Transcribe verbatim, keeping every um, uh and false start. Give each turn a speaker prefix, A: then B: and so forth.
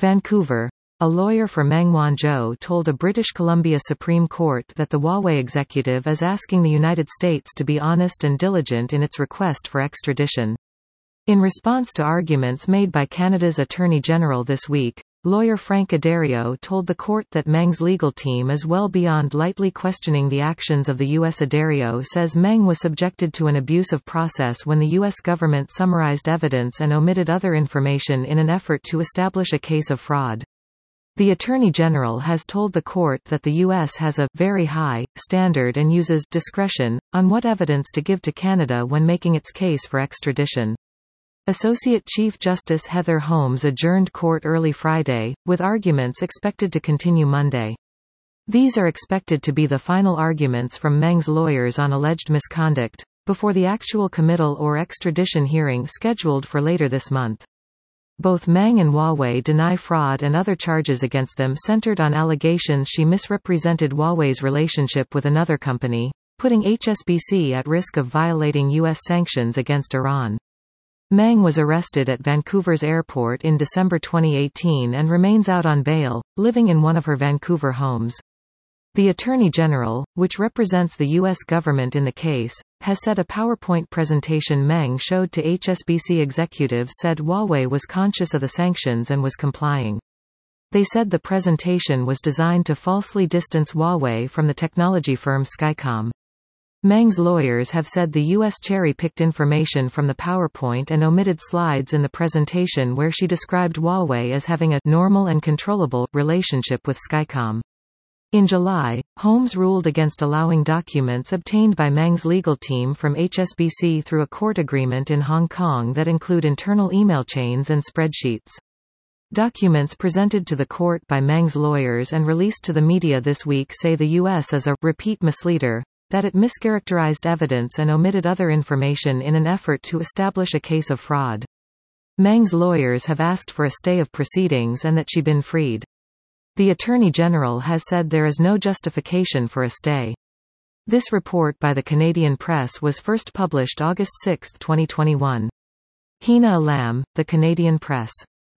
A: Vancouver. A lawyer for Meng Wanzhou told a British Columbia Supreme Court that the Huawei executive is asking the United States to be honest and diligent in its request for extradition. In response to arguments made by Canada's Attorney General this week, lawyer Frank Addario told the court that Meng's legal team is well beyond lightly questioning the actions of the U S Addario says Meng was subjected to an abusive process when the U S government summarized evidence and omitted other information in an effort to establish a case of fraud. The Attorney General has told the court that the U S has a very high standard and uses discretion on what evidence to give to Canada when making its case for extradition. Associate Chief Justice Heather Holmes adjourned court early Friday, with arguments expected to continue Monday. These are expected to be the final arguments from Meng's lawyers on alleged misconduct, before the actual committal or extradition hearing scheduled for later this month. Both Meng and Huawei deny fraud, and other charges against them centered on allegations she misrepresented Huawei's relationship with another company, putting H S B C at risk of violating U S sanctions against Iran. Meng was arrested at Vancouver's airport in December twenty eighteen and remains out on bail, living in one of her Vancouver homes. The Attorney General, which represents the U S government in the case, has said a PowerPoint presentation Meng showed to H S B C executives said Huawei was conscious of the sanctions and was complying. They said the presentation was designed to falsely distance Huawei from the technology firm Skycom. Meng's lawyers have said the U S cherry-picked information from the PowerPoint and omitted slides in the presentation where she described Huawei as having a normal and controllable relationship with Skycom. In July, Holmes ruled against allowing documents obtained by Meng's legal team from H S B C through a court agreement in Hong Kong that include internal email chains and spreadsheets. Documents presented to the court by Meng's lawyers and released to the media this week say the U S is a repeat misleader, that it mischaracterized evidence and omitted other information in an effort to establish a case of fraud. Meng's lawyers have asked for a stay of proceedings and that she been freed. The Attorney General has said there is no justification for a stay. This report by the Canadian Press was first published August sixth twenty twenty-one. Hina Alam, The Canadian Press.